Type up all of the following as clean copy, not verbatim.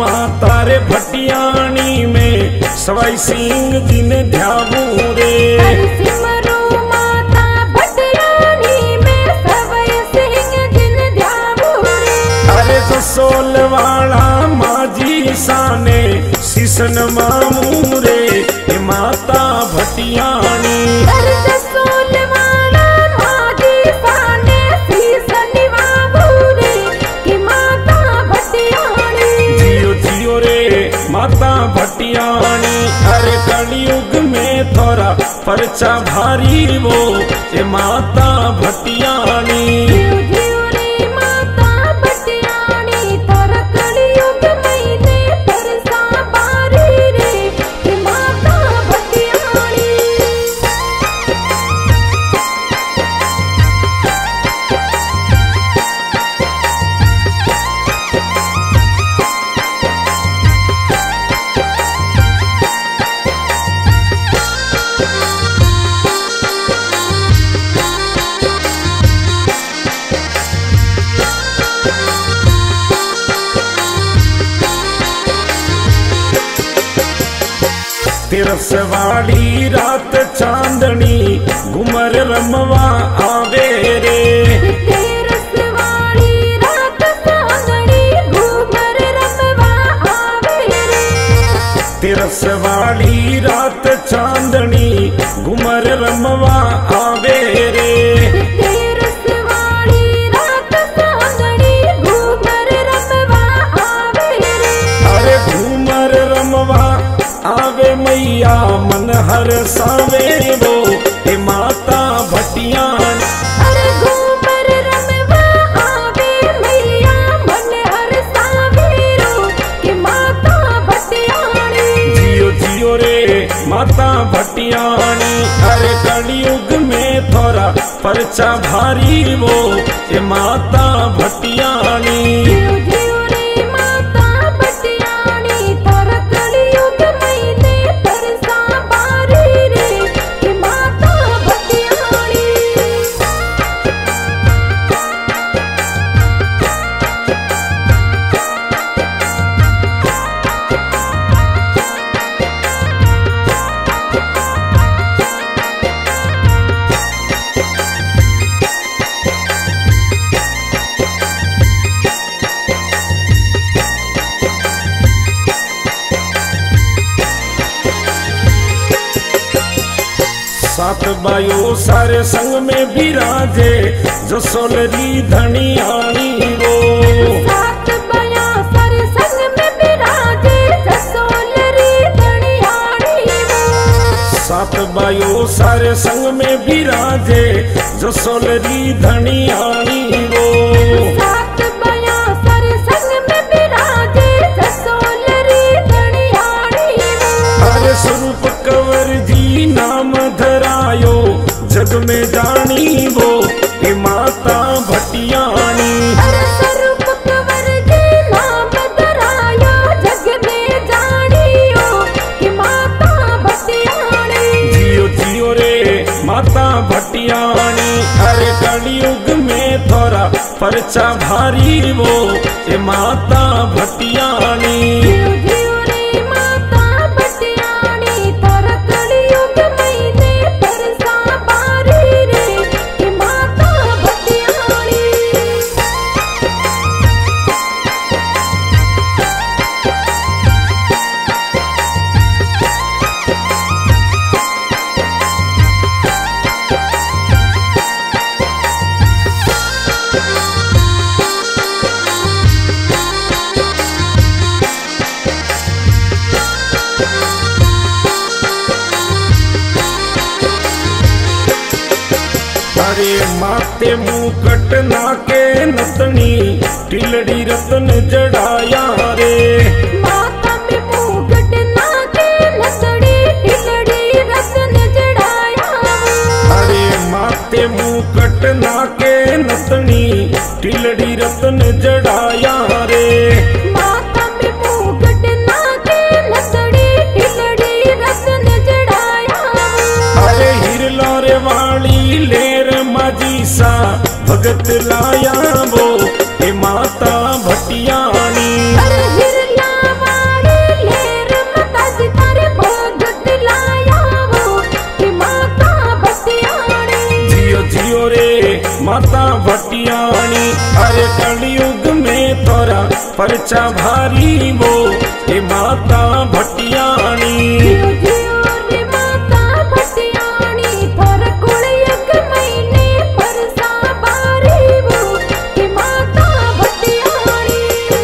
माता रे भटियाणी में सवाई सिंह जी ने ध्याबू रे। सिमरो माता भटियाणी में सवाई सिंह जी ने ध्याबू रे। अरे जसोल वाला माजी साने सीसन मामू रे हे माता भटियाणी। अरे जसोल वाला माजी साने सीसन मामू रे कि माता भटियाणी। जियो जियो रे माता भटियाणी। अरे कलयुग में थोड़ा परचा भारी वो ये माता भटियाणी। जियो जियो रे माता भटियाणी तोर कलयुग महीने परसा बारी रे कि माता भटियाणी। तिरस वाली रात चांदनी घुमर रमवा आवे रे। तेरस वाली रात चांदनी घूमर रमवा आवे रे। तिरस वाली रात चांदनी घुमर रमवा आवे रे। तेरस वाली रात चांदनी घूमर रमवा आवे रे। अरे घूमर रमवा आवे मैया मन हर सावे वो हे माता भटियाणी। अरे घूमर रमवा आवे मैया मन हर सावेरो कि माता भटियाणी। जियो जियो रे माता भटियाणी। अरे कलयुग में थोड़ा परचा भारी वो ये माता भटियाणी। जियो जियो रे माता भटियाणी तोर कलयुग महीने परसा बारी रे कि माता भटियाणी। सात बायो सारे संग में बिराजे जसोलरी धनियाणी वो। सात बया सर संग में बिराजे जसोलरी धनियाणी वो। सात बायो सारे संग में बिराजे जसोलरी धनियाणी वो। सात बया सर संग में बिराजे जसोलरी धनियाणी वो। अरे स्वरूप कंवर जी नाम धरायो जग में जानी वो हे माता भटियाणी। अरे स्वरूप कंवर जी नाम धरायो जग में जानियो कि माता भटियाणी। जियो जियो रे माता भटियाणी। अरे कलयुग में थोड़ा परचा भारी वो ये माता भटियाणी। जियो जियो रे माता भटियाणी तोर कलयुग महीने परसा बारी रे कि माता भटियाणी। अरे माते मुकट नाके नतनी टिलड़ी रतन जड़ाया रे। माता में मुकुट नाके नथड़ी टिलड़ी रतन जड़ाया। अरे माते मुकट नाके नतनी टिलड़ी रतन जड़ाया रे। माता में मुकुट नाके नथड़ी टिलड़ी रतन जड़ाया। अरे हिरलो रे वाली लेर माजी सा भगत लाया वो हे माता भटियाणी। अरे हिरला परचा भारी वो हे माता भटियाणी। जियो जियो रे माता भटियाणी थोर कुल एक महीने परसा बारी वो हे माता भटियाणी।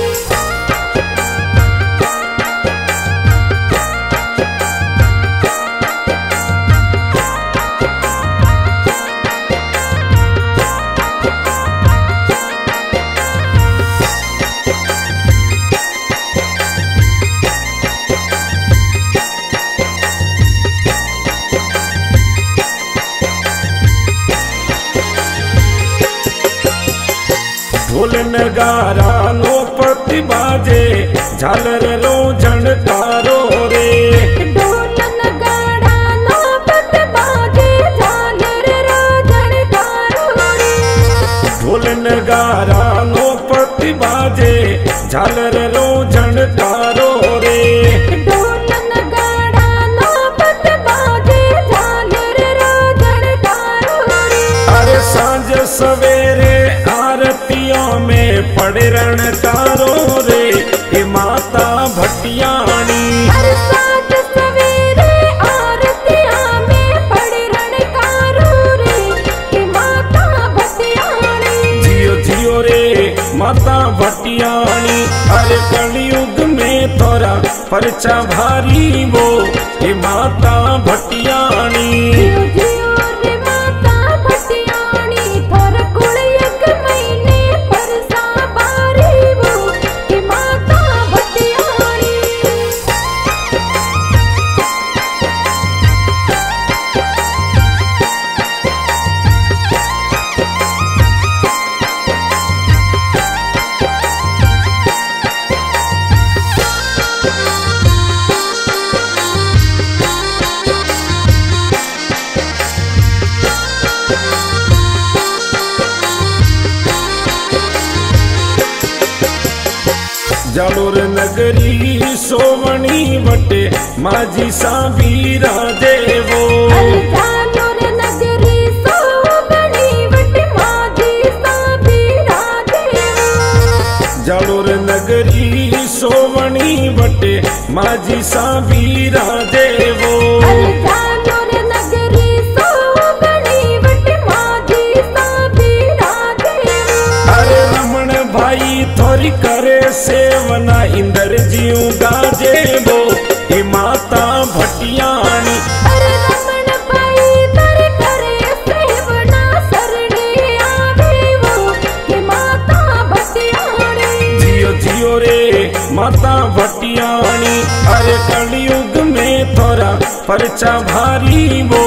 ढोल नगारा नो पति बाजे झालर रो झणकारो रे। ढोल नगाड़ा नौबत बाजे झालर रो झणकारो रे। ढोल नगारा नो पति बाजे झालर रो झणकारो रे। ढोल नगाड़ा नौबत बाजे झालर रो झणकारो रे। अरे सांझ सवेरे आरतियों में पड़े रणकारो रे हे माता भटियाणी। हर साथ सवेरे आरतियां में पड़े रणकारो रे हे माता भटियाणी। जियो जियो रे माता भटियाणी। अरे कलयुग में थोड़ा परचा भारी वो हे माता भटियाणी। जियो जियो रे माता भटियाणी थोर कुल एक महीने परसा बारी वो हे माता भटियाणी। जालोर नगरी सोवणी वटे माझी साबीरा देवो। अरे जालोर नगरी सोवणी वटे माझी साबीरा देवो। जालोर नगरी सोवणी वटे माझी साबीरा देवो। अरे जालोर नगरी सोवणी वटे माझी साबीरा देवो। अरे रमण भाई थोरी करे सेवना इंदर जीव गाजे वो हे माता भटियाणी। अरे रमण भाई तर करे सेवना सरणे आवे वो हे माता भटियाणी। जियो जियो रे माता भटियाणी। अरे कलयुग में थोड़ा परचा भारी वो